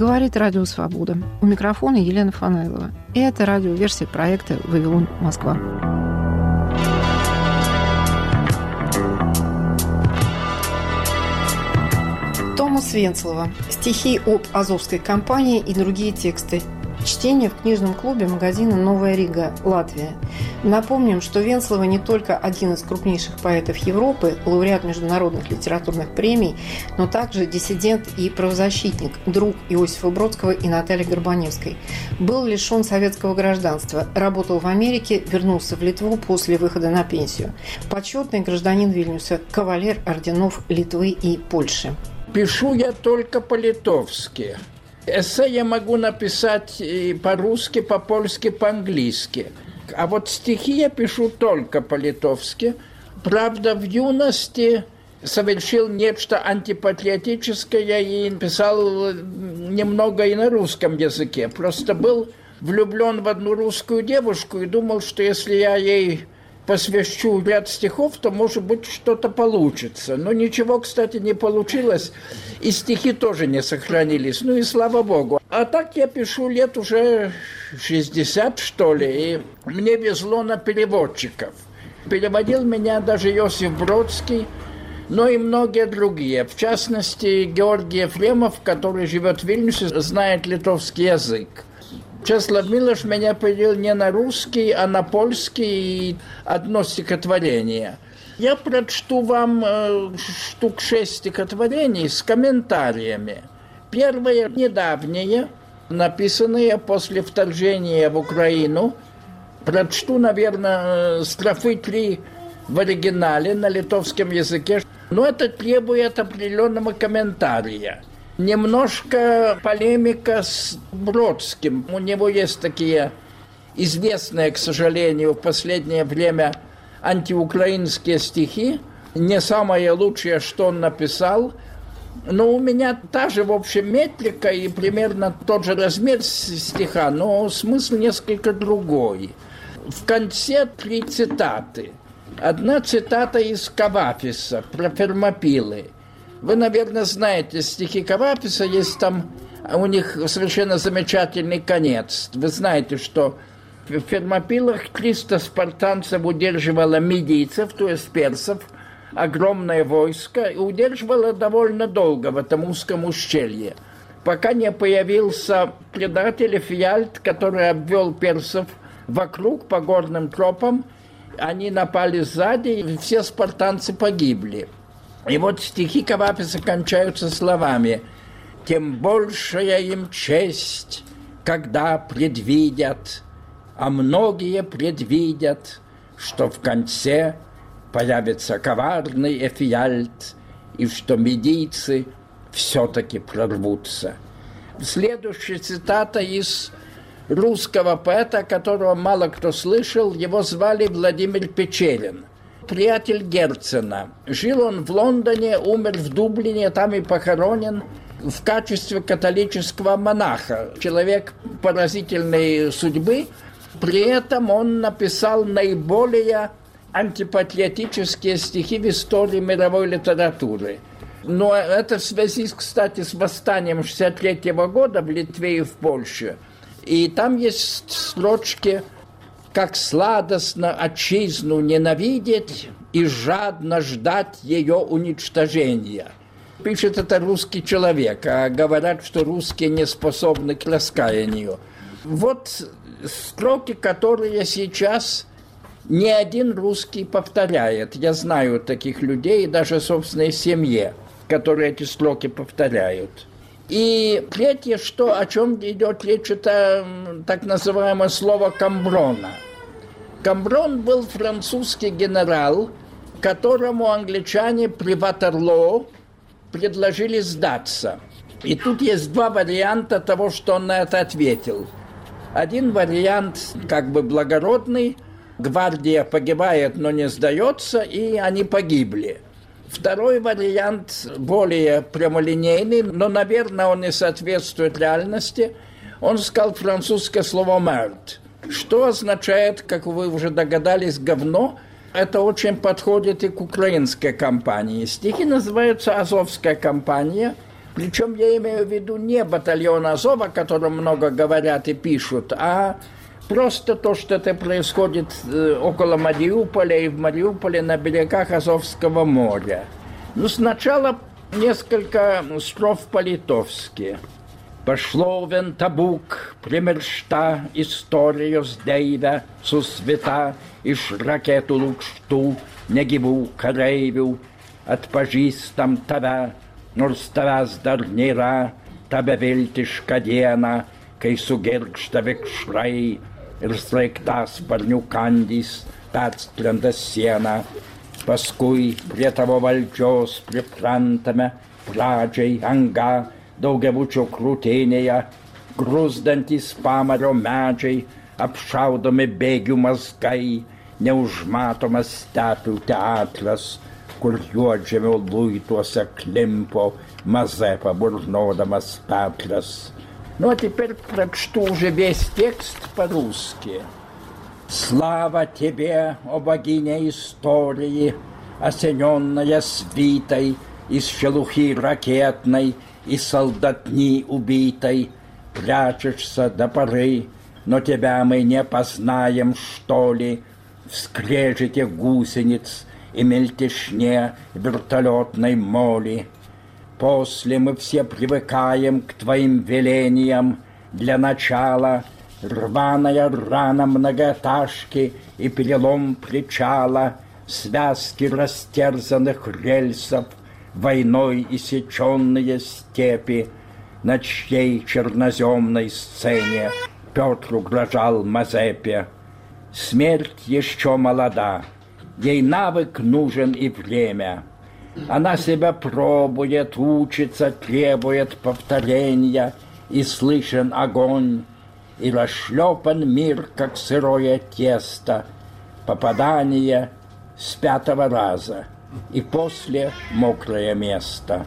Говорит Радио Свобода. У микрофона Елена Фанайлова. И это радиоверсия проекта «Вавилон, Москва». Томас Венцлова. Стихи об Азовской компании и другие тексты. Чтение в книжном клубе магазина «Новая Рига», Латвия. Напомним, что Венцлова не только один из крупнейших поэтов Европы, лауреат международных литературных премий, но также диссидент и правозащитник, друг Иосифа Бродского и Натальи Горбаневской. Был лишен советского гражданства, работал в Америке, вернулся в Литву после выхода на пенсию. Почетный гражданин Вильнюса, кавалер орденов Литвы и Польши. Пишу я только по-литовски. Эссе я могу написать и по-русски, по-польски, по-английски. А вот стихи я пишу только по-литовски. Правда, в юности совершил нечто антипатриотическое и писал немного и на русском языке. Просто был влюблен в одну русскую девушку и думал, что если я ей посвящу ряд стихов, то, может быть, что-то получится. Но ничего, кстати, не получилось, и стихи тоже не сохранились. Ну и слава богу. А так я пишу лет уже 60, что ли, и мне везло на переводчиков. Переводил меня даже Иосиф Бродский, но и многие другие. В частности, Георгий Ефремов, который живет в Вильнюсе, знает литовский язык. Чеслав Милош меня перевел не на русский, а на польский, и одно стихотворение. Я прочту вам штук 6 стихотворений с комментариями. Первое недавнее, написанное после вторжения в Украину. Прочту, наверное, строфы 3 в оригинале на литовском языке, но это требует определенного комментария. Немножко полемика с Бродским. У него есть такие известные, к сожалению, в последнее время антиукраинские стихи. Не самое лучшее, что он написал. Но у меня та же, в общем, метрика и примерно тот же размер стиха, но смысл несколько другой. В конце 3 цитаты. Одна цитата из Кавафиса про Фермопилы. Вы, наверное, знаете, стихи Кавафиса, есть там, у них совершенно замечательный конец. Вы знаете, что в Фермопилах 300 спартанцев удерживало мидийцев, то есть персов, огромное войско, и удерживало довольно долго в этом узком ущелье, пока не появился предатель Эфиальт, который обвел персов вокруг по горным тропам. Они напали сзади, и все спартанцы погибли. И вот стихи Кавафиса кончаются словами: «Тем большая им честь, когда предвидят, а многие предвидят, что в конце появится коварный Эфиальт, и что медийцы все-таки прорвутся». Следующая цитата из русского поэта, которого мало кто слышал. Его звали Владимир Печерин, приятель Герцена. Жил он в Лондоне, умер в Дублине, там и похоронен в качестве католического монаха. Человек поразительной судьбы. При этом он написал наиболее антипатриотические стихи в истории мировой литературы. Но это в связи, кстати, с восстанием 1963 года в Литве и в Польше. И там есть строчки: «Как сладостно отчизну ненавидеть и жадно ждать ее уничтожения». Пишет это русский человек, а говорят, что русские не способны к раскаянию. Вот строки, которые сейчас ни один русский повторяет. Я знаю таких людей, даже в собственной семье, которые эти строки повторяют. И третье, о чем идет речь, это так называемое слово «камброна». Камброн был французский генерал, которому англичане при Ватерлоо предложили сдаться. И тут есть 2 варианта того, что он на это ответил. Один вариант как бы благородный: гвардия погибает, но не сдается, и они погибли. Второй вариант более прямолинейный, но, наверное, он не соответствует реальности. Он сказал французское слово «мерд», что означает, как вы уже догадались, говно. Это очень подходит и к украинской кампании. Стихи называются «Азовская кампания». Причем я имею в виду не батальон Азова, о котором много говорят и пишут, а просто то, что это происходит около Мариуполя и в Мариуполе на берегах Азовского моря. Ну, сначала несколько строф по-литовски. Пошло вен табук, примершта историю с дейва, сусвета, иш ракету лукшту, не гибу карейвю, отпожистам тава, nors tavęs dar nėra, tave viltišką dieną, kai sugergžda vikšrai ir sraigtasparnių kandys perskrenda sieną. Paskui prie tavo valdžios priprantame pradžiai anga daugiabučio krūtinėje, grūzdantys pamario medžiai, apšaudomi bėgių mazgai, neužmatomas stepių teatras, kur juodžemio luituose klimpo Мазепа, бурноdamas Петрос. Ну, а теперь прочту уже весь текст по-русски. Слава тебе, о богиня истории, осененная свитой из шелухи ракетной и солдатни убитой, прячешься до поры, но тебя мы не познаем, что ли, в скрежете гусениц и мельтешне вертолетной моли. После мы все привыкаем к твоим велениям. Для начала рваная рана многоэтажки и перелом причала, связки растерзанных рельсов, войной иссеченные степи. На чьей черноземной сцене Петр угрожал Мазепе. Смерть еще молода, ей навык нужен и время. Она себя пробует, учится, требует повторения, и слышен огонь, и расшлепан мир, как сырое тесто, попадание с 5-го раза, и после мокрое место.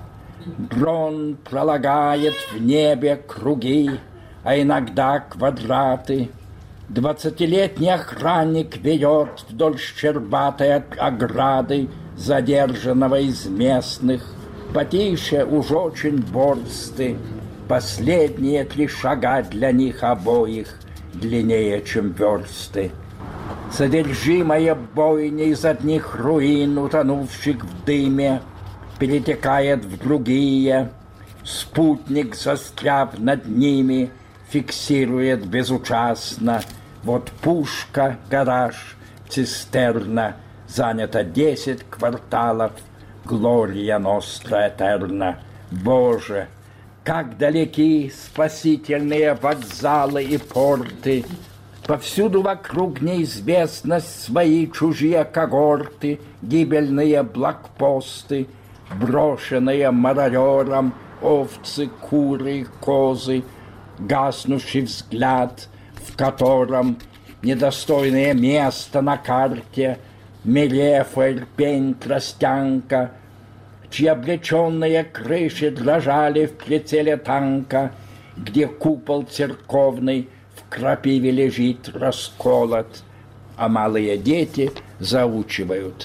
Дрон пролагает в небе круги, а иногда квадраты. 20-летний охранник ведет вдоль щербатой ограды задержанного из местных. Потише уж очень борсты. Последние 3 шага для них обоих длиннее, чем версты. Содержимое бойни из одних руин, утонувших в дыме, перетекает в другие. Спутник, застряв над ними, фиксирует безучастно. Вот пушка, гараж, цистерна, занято 10 кварталов, Глория Ностра Этерна. Боже, как далеки спасительные вокзалы и порты, повсюду вокруг неизвестность, свои чужие когорты, гибельные блокпосты, брошенные мародером овцы, куры, козы, гаснущий взгляд, в котором недостойное место на карте, Мелефа, Ирпень, Тростянка, чьи облеченные крыши дрожали в прицеле танка, где купол церковный в крапиве лежит расколот, а малые дети заучивают: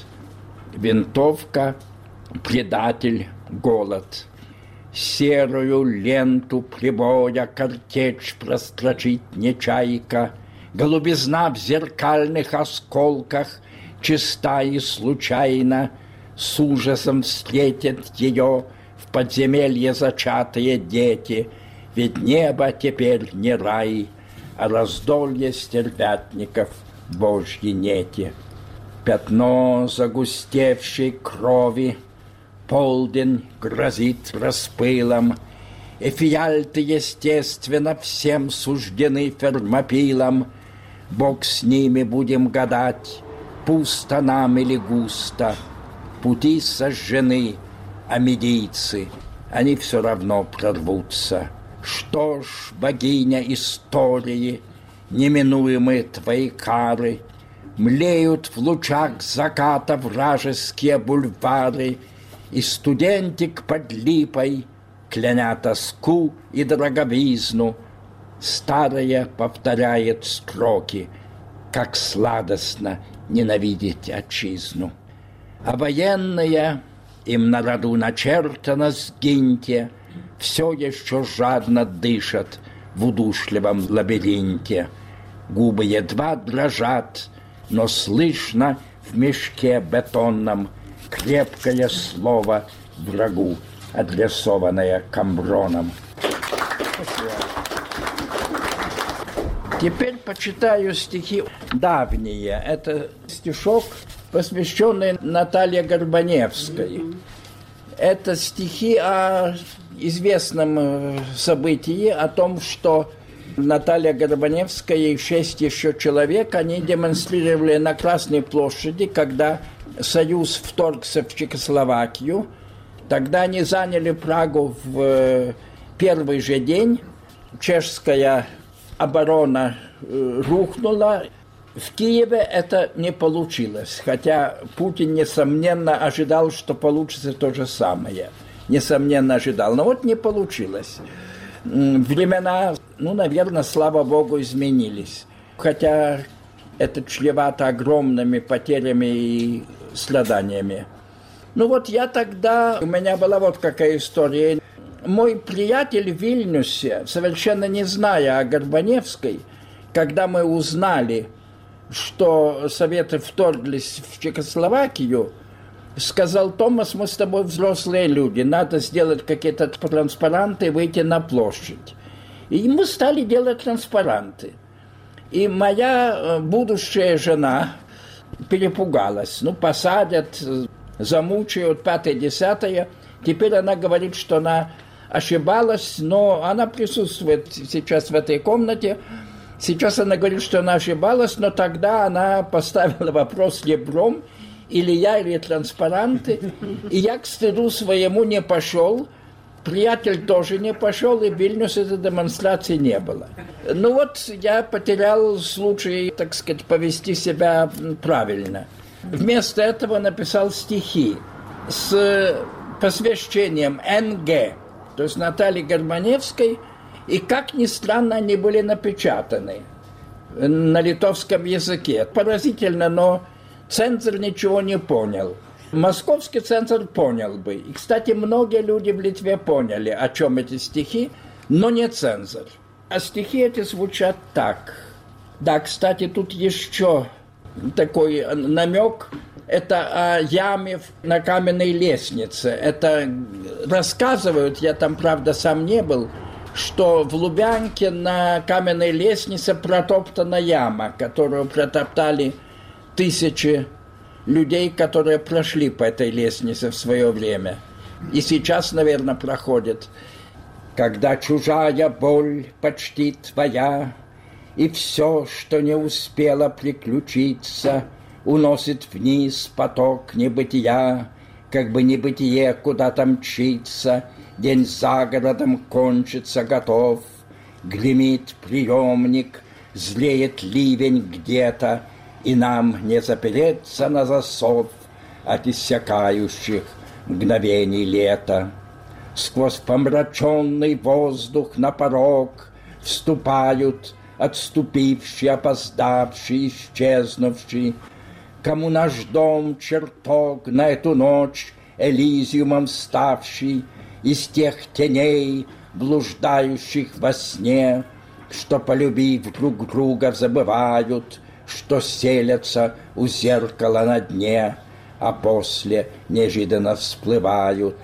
винтовка, предатель, голод. Серую ленту прибоя картечь прострочить не чайка, голубизна в зеркальных осколках чиста и случайно, с ужасом встретят ее в подземелье зачатые дети, ведь небо теперь не рай, а раздолье стервятников Божьи нети. Пятно загустевшей крови, полдень грозит распылом, эфиальты, естественно, всем суждены Фермопилом. Бог с ними, будем гадать, пусто нам или густо. Пути сожжены, а медийцы, они все равно прорвутся. Что ж, богиня истории, неминуемые твои кары, млеют в лучах заката вражеские бульвары, и студентик под липой, кляня тоску и дороговизну, старая повторяет строки, как сладостно ненавидеть отчизну. А военные, им на роду начертано: сгиньте, все еще жадно дышат в удушливом лабиринте. Губы едва дрожат, но слышно в мешке бетонном крепкое слово врагу, адресованное Камброном. Теперь почитаю стихи давние. Это стишок, посвященный Наталье Горбаневской. Это стихи о известном событии, о том, что Наталья Горбаневская и 6 еще человек, они демонстрировали на Красной площади, когда Союз вторгся в Чехословакию. Тогда они заняли Прагу в первый же день. Чешская оборона рухнула. В Киеве это не получилось, хотя Путин, несомненно, ожидал, что получится то же самое. Несомненно, ожидал. Но вот не получилось. Времена, наверное, слава богу, изменились. Хотя это чревато огромными потерями и страданиями. У меня была вот какая история. Мой приятель в Вильнюсе, совершенно не зная о Горбаневской, когда мы узнали, что Советы вторглись в Чехословакию, сказал: Томас, мы с тобой взрослые люди, надо сделать какие-то транспаранты и выйти на площадь. И мы стали делать транспаранты. И моя будущая жена перепугалась. Посадят, замучают, 5-10. Теперь она говорит, что она ошибалась, но она присутствует сейчас в этой комнате. Сейчас она говорит, что она ошибалась, но тогда она поставила вопрос ребром: или я, или транспаранты. И я к стыду своему не пошел. Приятель тоже не пошел, и в Вильнюсе этой демонстрации не было. Я потерял случай, так сказать, повести себя правильно. Вместо этого написал стихи с посвящением НГ, то есть Наталье Горбаневской, и, как ни странно, они были напечатаны на литовском языке. Поразительно, но цензор ничего не понял. Московский цензор понял бы. И, кстати, многие люди в Литве поняли, о чем эти стихи, но не цензор. А стихи эти звучат так. Да, кстати, тут еще такой намек. Это о яме на каменной лестнице. Это рассказывают, я там, правда, сам не был, что в Лубянке на каменной лестнице протоптана яма, которую протоптали тысячи людей, которые прошли по этой лестнице в свое время. И сейчас, наверное, проходят. Когда чужая боль почти твоя, и все, что не успело приключиться, уносит вниз поток небытия, как бы небытие куда-то мчится, день за городом кончится готов, гремит приемник, злеет ливень где-то, и нам не запереться на засов от иссякающих мгновений лета. Сквозь помраченный воздух на порог вступают отступившие, опоздавшие, исчезнувшие. Кому наш дом чертог на эту ночь элизиумом ставший, из тех теней, блуждающих во сне, что, полюбив друг друга, забывают, что селятся у зеркала на дне, а после неожиданно всплывают.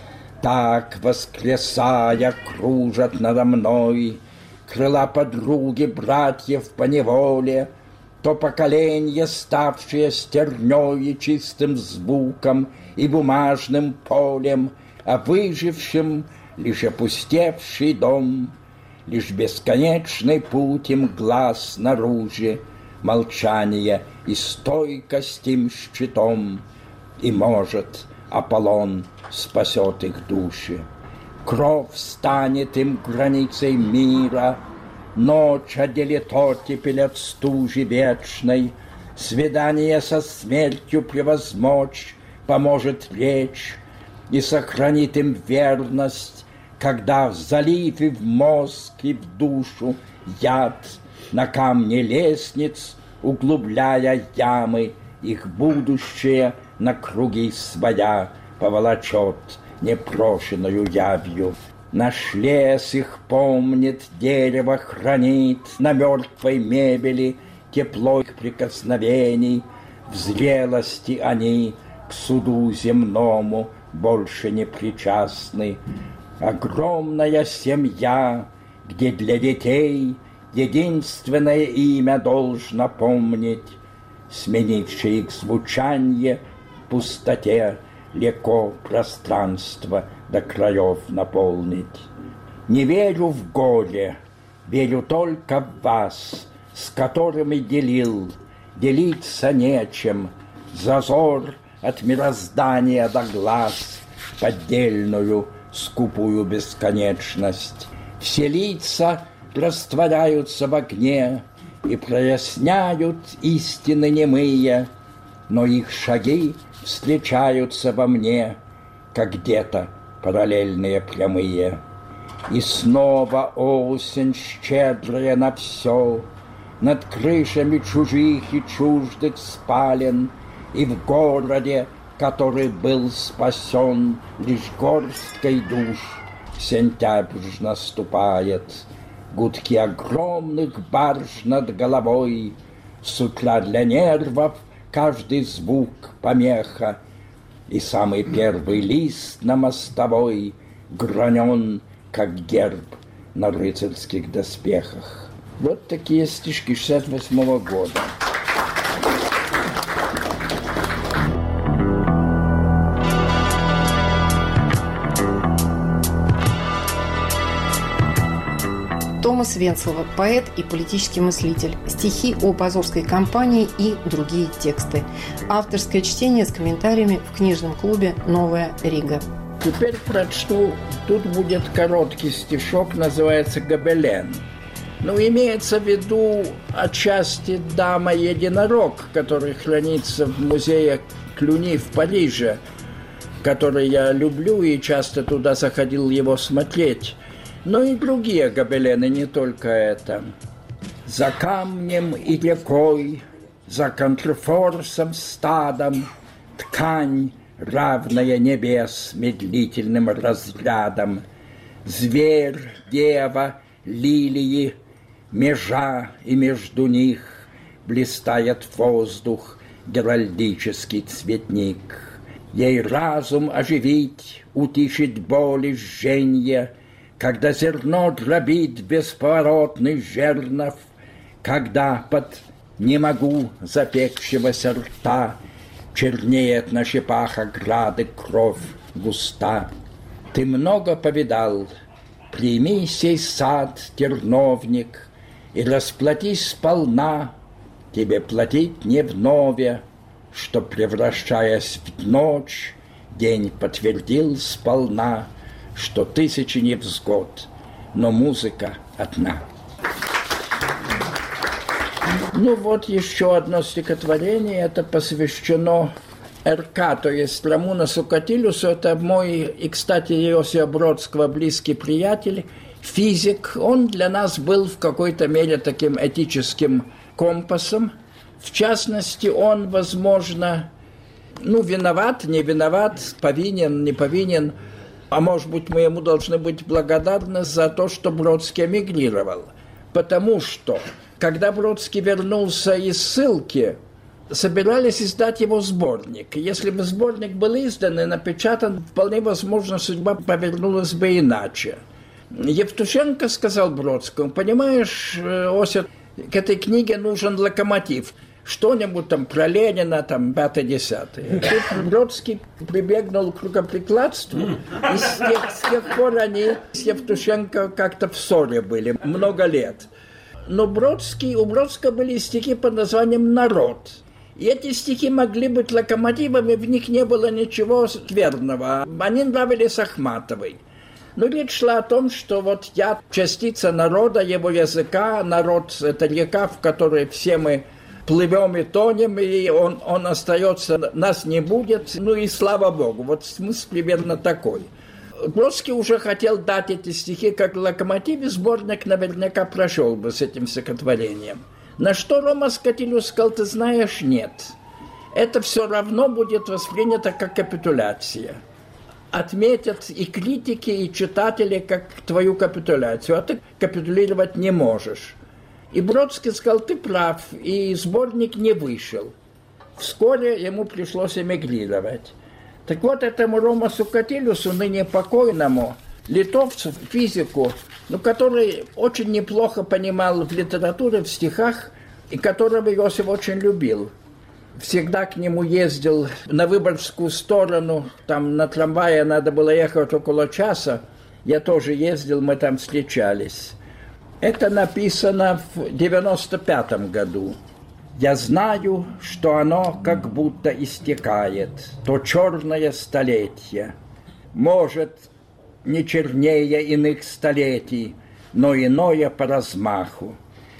Так, воскресая, кружат надо мной крыла подруги, братьев по неволе, то поколенье, ставшее стернёй и чистым звуком и бумажным полем, а выжившим лишь опустевший дом, лишь бесконечный путь им глаз снаружи, молчание и стойкость им щитом, и, может, Аполлон спасет их души. Кровь станет им границей мира, ночь отделит оттепель от стужи вечной, свидание со смертью превозмочь поможет речь и сохранит им верность, когда в залив и в мозг и в душу яд на камне лестниц, углубляя ямы, их будущее на круги своя поволочет непрошенную явью. Наш лес их помнит, дерево хранит, на мертвой мебели тепло их прикосновений. В зрелости они к суду земному больше не причастны. Огромная семья, где для детей единственное имя должно помнить, сменившее их звучанье в пустоте, легко пространство до краев наполнить. Не верю в горе, верю только в вас, с которыми делиться нечем, зазор от мироздания до глаз, поддельную скупую бесконечность. Все лица растворяются в огне и проясняют истины немые, но их шаги встречаются во мне, как где-то параллельные прямые. И снова осень щедрая на все, над крышами чужих и чуждых спален, и в городе, который был спасен лишь горсткой душ, сентябрь наступает. Гудки огромных барж над головой, с утра для нервов каждый звук помеха, и самый первый лист на мостовой гранен, как герб на рыцарских доспехах. Вот такие стишки 68 года. Томас Венцлова, поэт и политический мыслитель. Стихи об Азовской кампании и другие тексты. Авторское чтение с комментариями в книжном клубе «Новая Рига». Теперь прочту, тут будет короткий стишок, называется «Гобелен». Ну, имеется в виду отчасти «Дама-единорог», который хранится в музее Клюни в Париже, который я люблю и часто туда заходил его смотреть. Но и другие гобелены, не только это. За камнем и рекой, за контрфорсом стадом, ткань, равная небес медлительным разрядом. Зверь, дева, лилии, межа, и между них блистает воздух, геральдический цветник. Ей разум оживить, утишить боль и жженье, когда зерно дробит бесповоротный жернов, когда под «не могу» запекшегося рта чернеет на щепах ограды кровь густа. Ты много повидал, прими сей сад, терновник, и расплатись сполна, тебе платить не вновь, что, превращаясь в ночь, день подтвердил сполна, что тысячи невзгод, но музыка одна. Ну вот еще одно стихотворение, это посвящено РК, то есть Рамунасу Катилюсу. Это мой, и, кстати, Иосифа Бродского близкий приятель, физик. Он для нас был в какой-то мере таким этическим компасом. В частности, он, возможно, виноват, не виноват, повинен, не повинен, а может быть, мы ему должны быть благодарны за то, что Бродский эмигрировал. Потому что, когда Бродский вернулся из ссылки, собирались издать его сборник. Если бы сборник был издан и напечатан, вполне возможно, судьба повернулась бы иначе. Евтушенко сказал Бродскому: понимаешь, Осип, к этой книге нужен локомотив. Что-нибудь там про Ленина, там, 5-10. Тут Бродский прибегнул к рукоприкладству, и с тех пор они с Евтушенко как-то в ссоре были много лет. Но у Бродского были стихи под названием «Народ». И эти стихи могли быть локомотивами, в них не было ничего скверного. Они нравились Ахматовой. Но речь шла о том, что вот я частица народа, его языка, народ – это река, в которой все мы плывем и тонем, и он остается, нас не будет, и слава Богу. Вот смысл примерно такой. Бродский уже хотел дать эти стихи как локомотив, и сборник наверняка прошел бы с этим стихотворением. На что Рома Скатилюс сказал: ты знаешь, нет. Это все равно будет воспринято как капитуляция. отметят и критики, и читатели, как твою капитуляцию, а ты капитулировать не можешь. И Бродский сказал, ты прав, и сборник не вышел. Вскоре ему пришлось эмигрировать. Так вот, этому Ромасу Катилюсу, ныне покойному, литовцу, физику, который очень неплохо понимал в литературе, в стихах, и которого Иосиф очень любил. Всегда к нему ездил на Выборгскую сторону, там на трамвае надо было ехать около часа. Я тоже ездил, мы там встречались. Это написано в 95-м году. «Я знаю, что оно как будто истекает, то черное столетие. Может, не чернее иных столетий, но иное по размаху.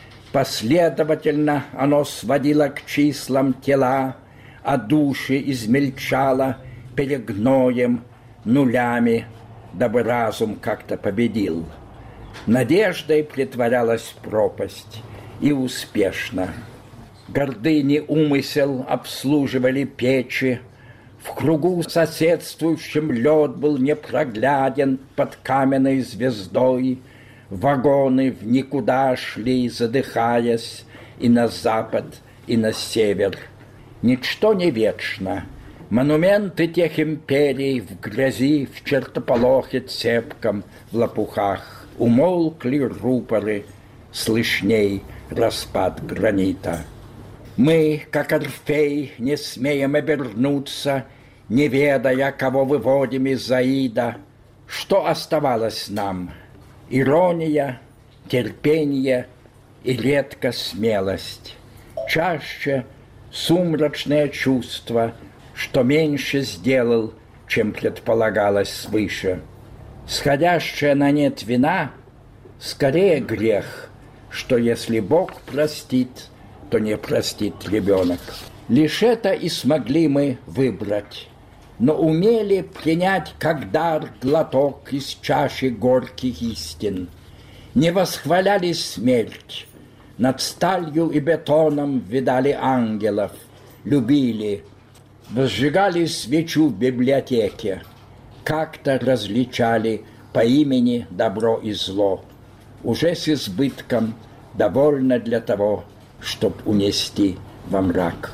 Последовательно оно сводило к числам тела, а души измельчало перегноем, нулями, дабы разум как-то победил. Надеждой притворялась пропасть, и успешно. Гордыни умысел обслуживали печи, в кругу соседствующем лед был непрогляден под каменной звездой, вагоны в никуда шли, задыхаясь, и на запад, и на север. Ничто не вечно. Монументы тех империй в грязи, в чертополохе цепком, в лопухах. Умолкли рупоры, слышней распад гранита. Мы, как Орфей, не смеем обернуться, не ведая, кого выводим из Аида. Что оставалось нам? Ирония, терпение и редко смелость. Чаще сумрачное чувство, что меньше сделал, чем предполагалось свыше. Сходящая на нет вина, скорее грех, что если Бог простит, то не простит ребенок. Лишь это и смогли мы выбрать, но умели принять как дар глоток из чаши горьких истин. Не восхваляли смерть, над сталью и бетоном видали ангелов, любили, возжигали свечу в библиотеке, как-то различали по имени добро и зло, уже с избытком, довольно для того, чтоб унести во мрак.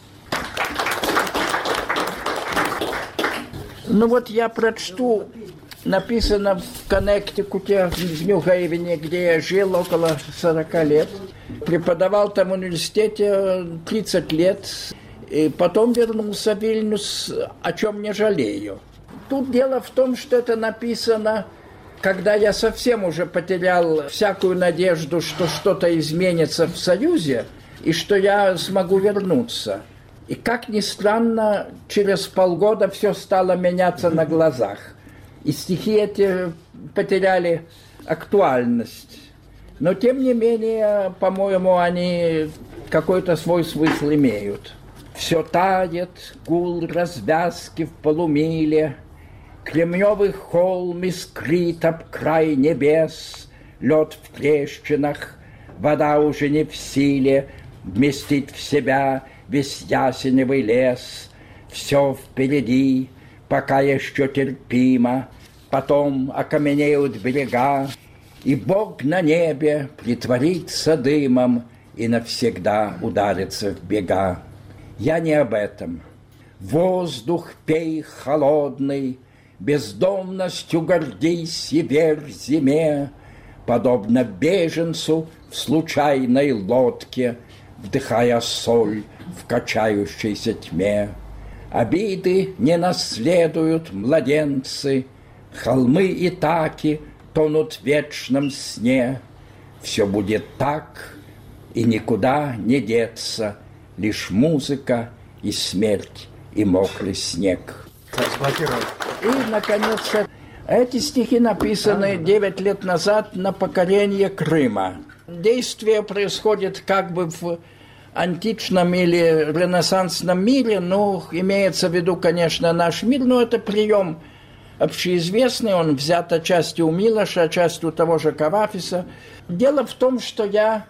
Ну вот я прочту, написано в Коннектикуте, в Нью-Хейвене, где я жил около 40 лет. Преподавал там в университете 30 лет, и потом вернулся в Вильнюс, о чем не жалею. Тут дело в том, что это написано, когда я совсем уже потерял всякую надежду, что что-то изменится в Союзе, и что я смогу вернуться. И, как ни странно, через полгода все стало меняться на глазах. И стихи эти потеряли актуальность. Но, тем не менее, по-моему, они какой-то свой смысл имеют. Все тает, гул развязки в полумиле, кремневый холм искрит об край небес, лед в трещинах, вода уже не в силе вместить в себя весь ясеневый лес. Все впереди, пока еще терпимо, потом окаменеют берега, и Бог на небе притворится дымом и навсегда ударится в бега. Я не об этом. Воздух пей холодный, бездомностью гордись и верь зиме, подобно беженцу в случайной лодке, вдыхая соль в качающейся тьме. Обиды не наследуют младенцы, холмы и таки тонут в вечном сне. Все будет так, и никуда не деться, лишь музыка и смерть, и мокрый снег. И, наконец, эти стихи написаны 9 лет назад на покорение Крыма. Действие происходит как бы в античном или ренессансном мире, ну, имеется в виду, конечно, наш мир, но это прием общеизвестный, он взят отчасти у Милоша, отчасти у того же Кавафиса. Дело в том, что я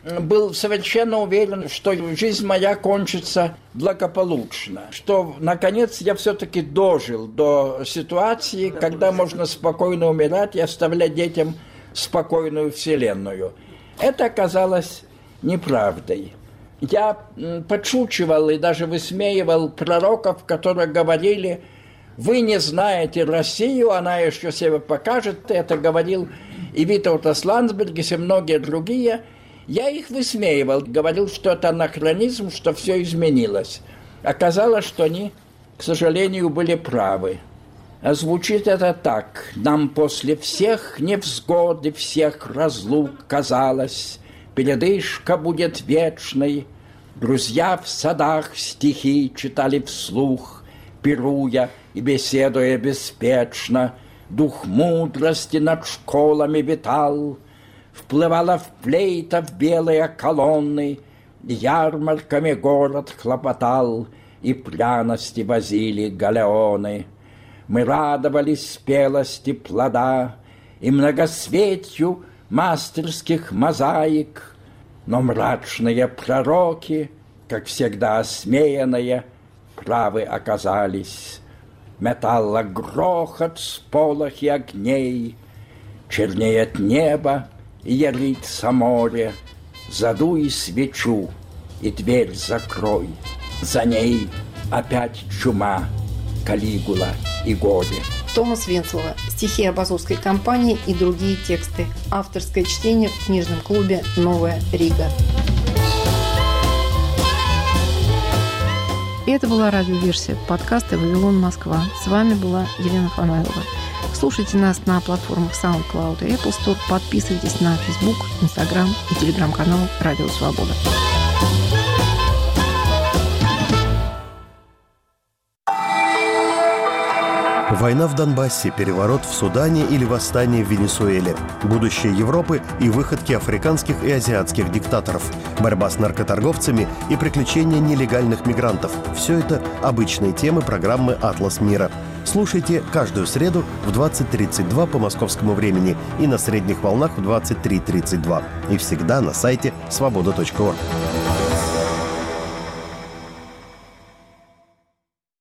был совершенно уверен, что жизнь моя кончится благополучно, что, наконец, я все-таки дожил до ситуации, когда можно спокойно умирать и оставлять детям спокойную вселенную. Это оказалось неправдой. Я подшучивал и даже высмеивал пророков, которые говорили: «Вы не знаете Россию, она еще себе покажет». Это говорил и Витаутас Ландсбергис, и многие другие. Я их высмеивал, говорил, что это анахронизм, что все изменилось. Оказалось, что они, к сожалению, были правы. А звучит это так: «Нам после всех невзгод и всех разлук казалось, передышка будет вечной. Друзья в садах стихи читали вслух, пируя и беседуя беспечно. Дух мудрости над школами витал, вплывала в флейта в белые колонны, ярмарками город хлопотал, и пряности возили галеоны. Мы радовались спелости плода и многосветью мастерских мозаик, но мрачные пророки, как всегда осмеянные, правы оказались. Металлогрохот, сполохи огней, чернеет небо и ярится море. Задуй свечу и дверь закрой, за ней опять чума, Калигула и горе». Томас Венцлова. Стихи об Азовской кампании и другие тексты. Авторское чтение в книжном клубе «Новая Рига». И это была радиоверсия подкаста «Вавилон, Москва». С вами была Елена Фанайлова. Слушайте нас на платформах SoundCloud и Apple Store. Подписывайтесь на Facebook, Instagram и телеграм-канал «Радио Свобода». Война в Донбассе, переворот в Судане или восстание в Венесуэле, будущее Европы и выходки африканских и азиатских диктаторов, борьба с наркоторговцами и приключения нелегальных мигрантов – все это обычные темы программы «Атлас мира». Слушайте каждую среду в 20:32 по московскому времени и на средних волнах в 23:32. И всегда на сайте свобода.орг.